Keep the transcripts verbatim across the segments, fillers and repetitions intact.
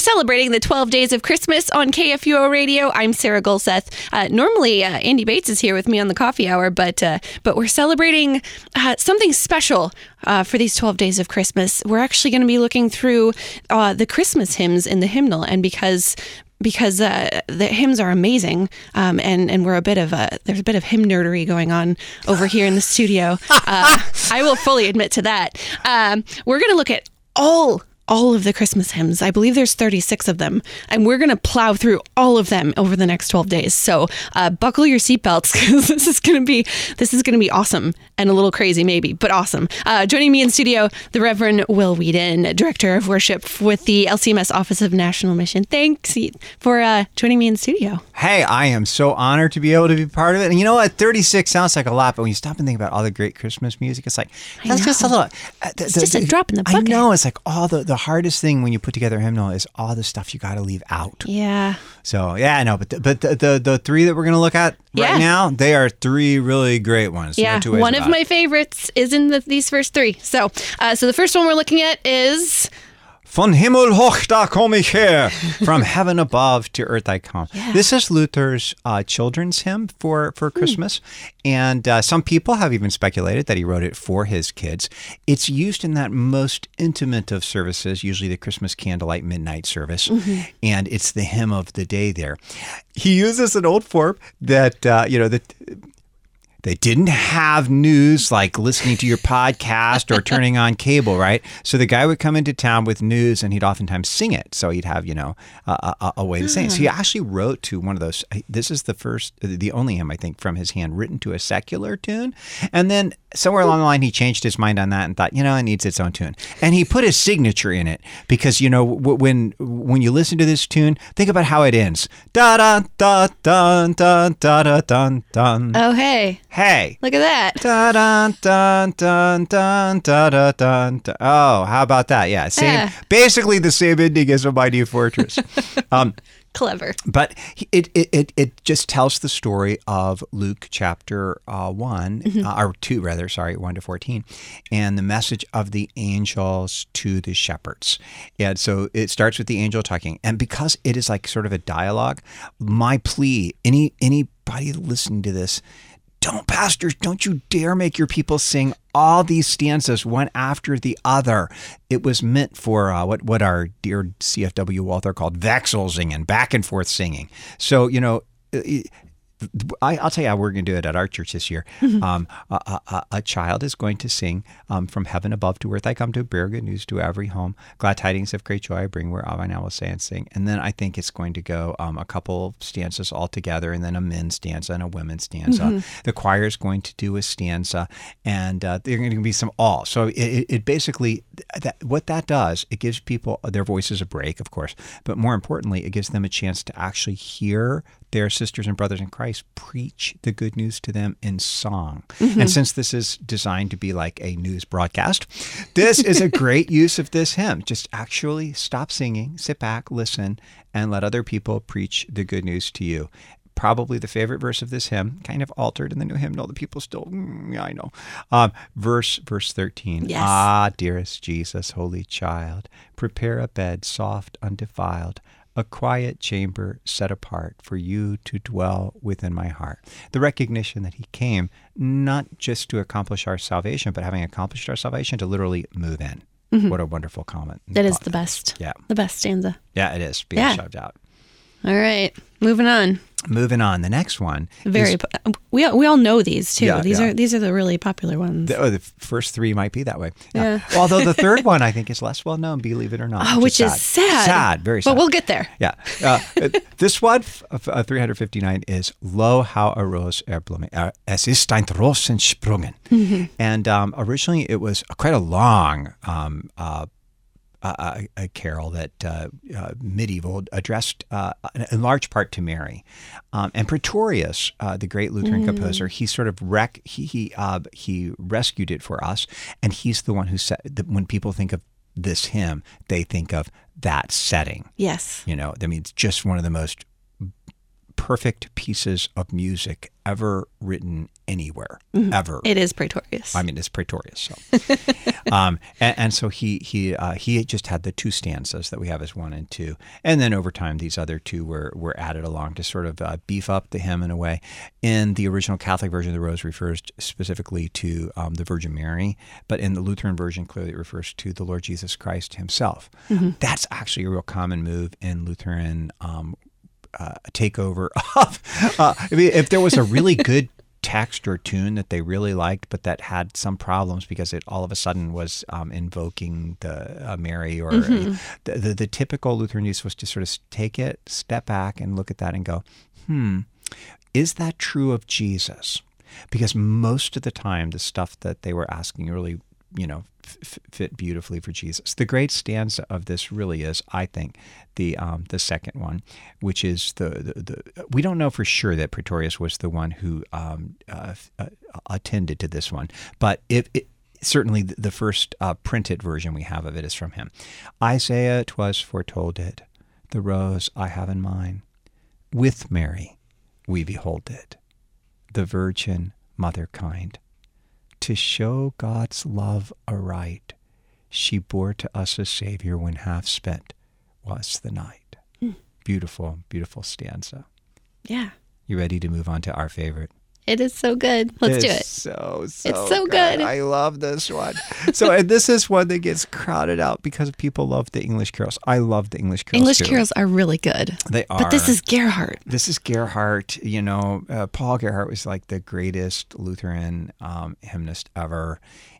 celebrating the twelve days of Christmas on K F U O Radio. I'm Sarah Gulseth. Uh, normally, uh, Andy Bates is here with me on the coffee hour, but uh, but we're celebrating uh, something special uh, for these twelve days of Christmas. We're actually going to be looking through uh, the Christmas hymns in the hymnal, and because because uh, the hymns are amazing, um, and and we're a bit of a there's a bit of hymn nerdery going on over here in the studio. Uh, I will fully admit to that. Um, we're going to look at all. all of the Christmas hymns. I believe there's thirty-six of them, and we're going to plow through all of them over the next twelve days. So uh, buckle your seatbelts, because this is going to be this is going to be awesome and a little crazy, maybe, but awesome. Uh, joining me in studio, the Reverend Will Whedon, Director of Worship with the L C M S Office of National Mission. Thanks for uh, joining me in studio. Hey, I am so honored to be able to be part of it. And you know what? thirty-six sounds like a lot, but when you stop and think about all the great Christmas music, it's like, that's just a little. Uh, the, it's the, just a the, drop in the bucket. I know. It's like all the, the hardest thing when you put together a hymnal is all the stuff you got to leave out. Yeah. So, yeah, I know. But the, but the, the, the three that we're going to look at right yeah. now, they are three really great ones. Yeah. No two ways One of about my it. favorites is in the, these first three. So, uh, so the first one we're looking at is... Von Himmel hoch da komm ich her. From heaven above to earth I come. Yeah. This is Luther's uh, children's hymn for, for Christmas. Hmm. And uh, some people have even speculated that he wrote it for his kids. It's used in that most intimate of services, usually the Christmas candlelight midnight service. Mm-hmm. And it's the hymn of the day there. He uses an old form that, uh, you know, that... They didn't have news like listening to your podcast or turning on cable, right? So the guy would come into town with news, and he'd oftentimes sing it. So he'd have, you know, a, a, a way to sing it. So he actually wrote to one of those. This is the first, the only hymn, I think, from his hand written to a secular tune. And then somewhere along the line, he changed his mind on that and thought, you know, it needs its own tune. And he put his signature in it because, you know, when when you listen to this tune, think about how it ends. Da da da da da da da da da. Oh, hey. Hey. Look at that. Dun, dun, dun, dun, dun, dun, dun, dun, dun. Oh, how about that? Yeah. Same. Yeah. Basically the same ending as A Mighty Fortress. Um, Clever. But it, it it it just tells the story of Luke chapter uh, one, mm-hmm. uh, or two rather, sorry, one to fourteen, and the message of the angels to the shepherds. And so it starts with the angel talking. And because it is like sort of a dialogue, my plea, any anybody listening to this, don't, pastors, don't you dare make your people sing all these stanzas one after the other. It was meant for uh, what, what our dear C F W Walther called Wechselsingen, back and forth singing. So, you know, it, I, I'll tell you how we're going to do it at our church this year. Mm-hmm. Um, a, a, a child is going to sing um, from heaven above to earth I come to bear good news to every home. Glad tidings of great joy I bring where I now will say and sing. And then I think it's going to go um, a couple stanzas all together, and then a men's stanza and a women's stanza. Mm-hmm. The choir is going to do a stanza, and uh, there are going to be some all. So it, it basically, that, what that does, it gives people their voices a break, of course, but more importantly, it gives them a chance to actually hear their sisters and brothers in Christ preach the good news to them in song. Mm-hmm. And since this is designed to be like a news broadcast, this is a great use of this hymn. Just actually stop singing, sit back, listen, and let other people preach the good news to you. Probably the favorite verse of this hymn, kind of altered in the new hymnal. The people still, mm, yeah, I know. Um, verse verse thirteen. Yes. Ah, dearest Jesus, holy child, prepare a bed soft, undefiled, a quiet chamber set apart for you to dwell within my heart. The recognition that he came not just to accomplish our salvation, but having accomplished our salvation, to literally move in. Mm-hmm. What a wonderful comment. That is the best. Yeah. The best stanza. Yeah, it is. Being yeah. shoved out. All right. Moving on. Moving on. The next one. Very. Is, po- we we all know these too. Yeah, these yeah. are these are the really popular ones. The, oh, the first three might be that way. Yeah. yeah. Although the third one I think is less well known, believe it or not. Oh, which is sad. sad. Sad, very sad. But we'll get there. Yeah. Uh, this one, uh, three hundred fifty-nine, is Lo how a rose erblumen. Uh, es ist ein Rosen sprungen. Mm-hmm. And um, originally it was quite a long um, uh, A, a carol that uh, uh, medieval addressed uh, in large part to Mary, um, and Pretorius, uh, the great Lutheran mm. composer, he sort of rec- he he uh, he rescued it for us, and he's the one who said that when people think of this hymn, they think of that setting. Yes, you know, I mean, it's just one of the most perfect pieces of music ever written anywhere, mm-hmm. ever. It is Praetorius. I mean, it's Praetorius. So, um, and, and so he he uh, he just had the two stanzas that we have as one and two, and then over time these other two were were added along to sort of uh, beef up the hymn in a way. In the original Catholic version of the Rose refers specifically to um, the Virgin Mary, but in the Lutheran version clearly it refers to the Lord Jesus Christ himself. Mm-hmm. That's actually a real common move in Lutheran um, uh, takeover of. Uh, I mean, if there was a really good text or tune that they really liked, but that had some problems because it all of a sudden was um, invoking the uh, Mary or mm-hmm. uh, the, the the typical Lutheran use was to sort of take it, step back, and look at that and go, hmm, is that true of Jesus? Because most of the time, the stuff that they were asking really, you know, f- fit beautifully for Jesus. The great stanza of this really is, I think, the um, the second one, which is the, the, the we don't know for sure that Praetorius was the one who um, uh, uh, attended to this one, but if it, certainly the first uh, printed version we have of it is from him. Isaiah 'twas foretold it, the rose I have in mine, with Mary we behold it, the Virgin Mother kind. To show God's love aright, she bore to us a Savior when half spent was the night. Mm. Beautiful, beautiful stanza. Yeah. You ready to move on to our favorite? It is so good. Let's it's do it. So, so It's so good. good. I love this one. So, and this is one that gets crowded out because people love the English carols. I love the English carols English too. carols are really good. They are. But this is Gerhardt. This is Gerhardt. You know, uh, Paul Gerhardt was like the greatest Lutheran um, hymnist ever.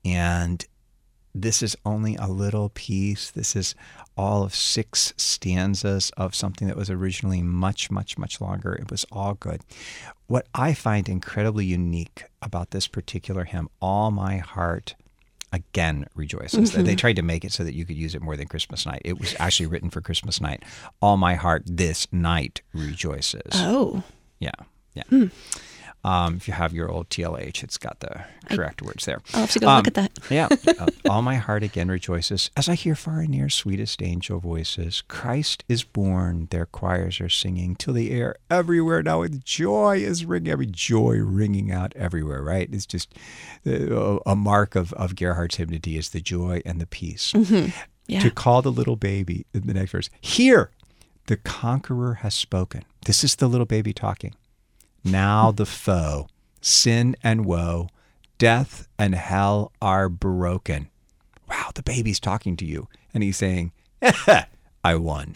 And this is only a little piece. This is all of six stanzas of something that was originally much, much, much longer. It was all good. What I find incredibly unique about this particular hymn, All My Heart Again Rejoices. Mm-hmm. They tried to make it so that you could use it more than Christmas night. It was actually written for Christmas night. All my heart this night rejoices. Oh. Yeah, yeah. Hmm. Um, if you have your old T L H, it's got the correct I, words there. I'll have to go um, look at that. yeah. Uh, all my heart again rejoices as I hear far and near sweetest angel voices. Christ is born, their choirs are singing till the air everywhere now with joy is ringing, every joy ringing out everywhere, right? It's just uh, a mark of, of Gerhardt's hymnody is the joy and the peace. Mm-hmm. Yeah. To call the little baby in the next verse, here, the conqueror has spoken. This is the little baby talking. Now the foe, sin and woe, death and hell are broken. Wow, the baby's talking to you. And he's saying, I won.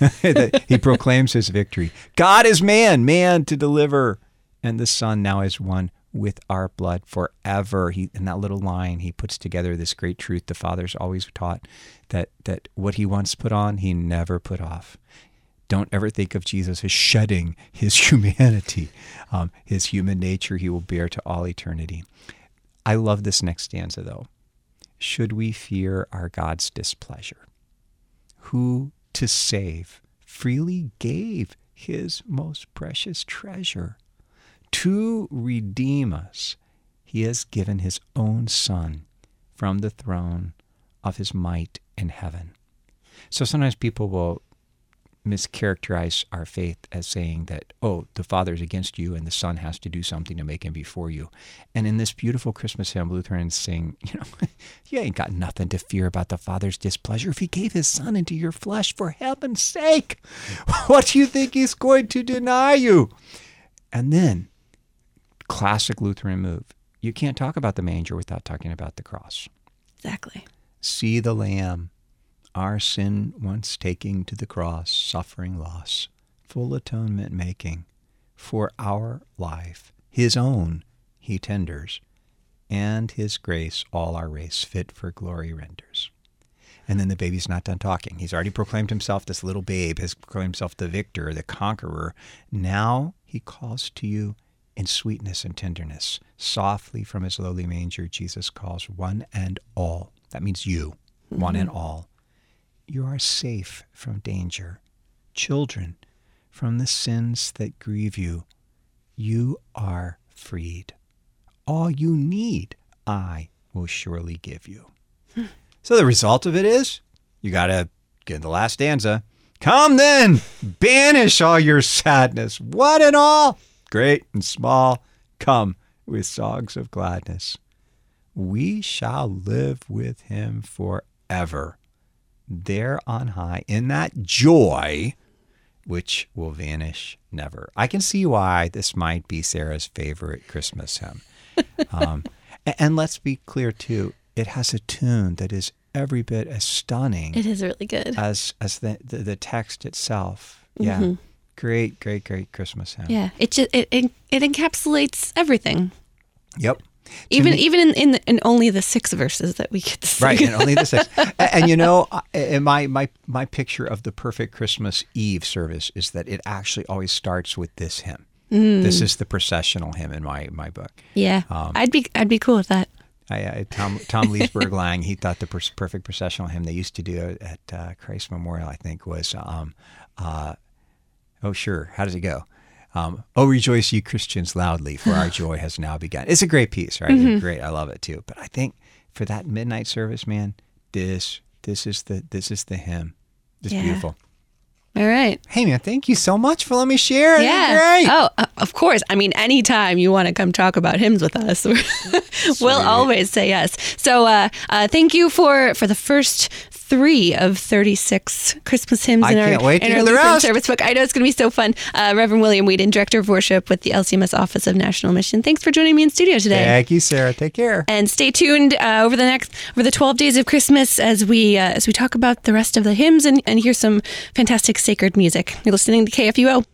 He proclaims his victory. God is man, man to deliver. And the Son now is one with our blood forever. He, in that little line, he puts together this great truth the Father's always taught, that, that what he once put on, he never put off. Don't ever think of Jesus as shedding his humanity, um, his human nature he will bear to all eternity. I love this next stanza, though. Should we fear our God's displeasure, who to save freely gave his most precious treasure? To redeem us, he has given his own Son from the throne of his might in heaven. So sometimes people will mischaracterize our faith as saying that, oh, the Father's against you and the Son has to do something to make him before you. And in this beautiful Christmas hymn, Lutherans sing, you know, you ain't got nothing to fear about the Father's displeasure if he gave his Son into your flesh, for heaven's sake. What do you think he's going to deny you? And then, classic Lutheran move, you can't talk about the manger without talking about the cross. Exactly. See the Lamb, our sin once taking to the cross, suffering loss, full atonement making, for our life, his own he tenders, and his grace all our race fit for glory renders. And then the baby's not done talking. He's already proclaimed himself, this little babe has proclaimed himself the victor, the conqueror. Now he calls to you in sweetness and tenderness. Softly from his lowly manger, Jesus calls one and all. That means you, mm-hmm. one and all. You are safe from danger. Children, from the sins that grieve you, you are freed. All you need, I will surely give you. So the result of it is, you got to get the last stanza. Come then, banish all your sadness. What and all, great and small, come with songs of gladness. We shall live with him forever, there on high, in that joy which will vanish never. I can see why this might be Sarah's favorite Christmas hymn. Um, and, and let's be clear, too, it has a tune that is every bit as stunning. It is really good. As as the, the, the text itself. Yeah. Mm-hmm. Great, great, great Christmas hymn. Yeah. It just it it, it encapsulates everything. Yep. Even me, even in in, the, in only the six verses that we get to sing. Right, and only the six. and, and you know, in my, my my picture of the perfect Christmas Eve service is that it actually always starts with this hymn. Mm. This is the processional hymn in my, my book. Yeah, um, I'd be I'd be cool with that. I, I, Tom Tom Leesburg Lang, he thought the per- perfect processional hymn they used to do at uh, Christ Memorial, I think, was um, uh, oh sure, how does it go? Um, oh, rejoice, ye Christians, loudly, for our joy has now begun. It's a great piece, right? Mm-hmm. Great, I love it too. But I think for that midnight service, man, this this is the this is the hymn. It's yeah. beautiful. All right. Hey, man, thank you so much for letting me share. Yeah. Great. Oh, uh, of course. I mean, anytime you want to come talk about hymns with us, we'll always say yes. So, uh, uh, thank you for for the first three of thirty-six Christmas hymns I in can't our, wait to in our hear the Lutheran rest. service book. I know it's going to be so fun. Uh, Reverend William Whedon, Director of Worship with the L C M S Office of National Mission. Thanks for joining me in studio today. Thank you, Sarah. Take care. And stay tuned uh, over the next over the twelve days of Christmas as we uh, as we talk about the rest of the hymns and, and hear some fantastic sacred music. You're listening to K F U O.